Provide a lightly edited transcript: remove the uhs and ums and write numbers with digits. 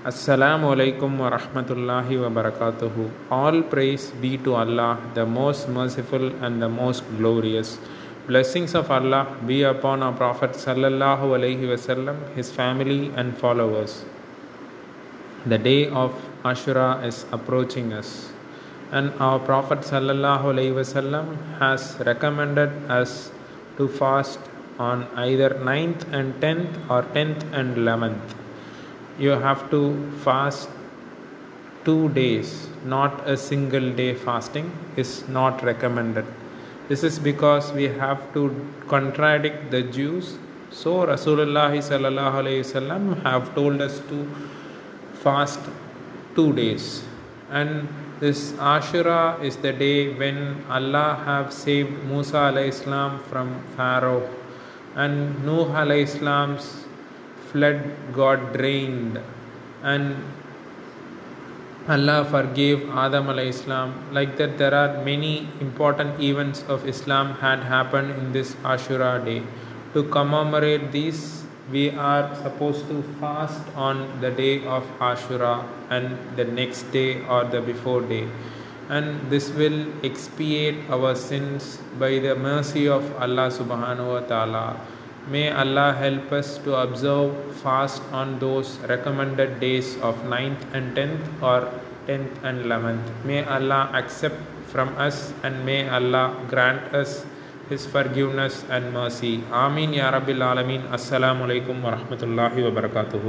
Assalamu alaikum wa rahmatullahi wa barakatuhu. All praise be to Allah, the most merciful and the most glorious. Blessings of Allah be upon our Prophet sallallahu alaihi wasallam, his family and followers. The day of Ashura is approaching us, and our Prophet sallallahu alaihi wasallam has recommended us to fast on either 9th and 10th or 10th and 11th. You have to fast 2 days, not a single day fasting is not recommended. This is because we have to contradict the Jews. So Rasulullah sallallahu alaihi wasallam have told us to fast 2 days, and this Ashura is the day when Allah have saved Musa alayhi salam from Pharaoh, and Nuh alayhi salam's flood got drained, and Allah forgave Adam alayhi salam. Like that, there are many important events of Islam had happened in this Ashura day. To commemorate these, we are supposed to fast on the day of Ashura and the next day or the before day, and this will expiate our sins by the mercy of Allah subhanahu wa ta'ala. May Allah help us to observe fast on those recommended days of 9th and 10th or 10th and 11th. May Allah accept from us, and may Allah grant us His forgiveness and mercy. Ameen Ya Rabbil Alameen. Assalamu alaikum wa rahmatullahi wa barakatuhu.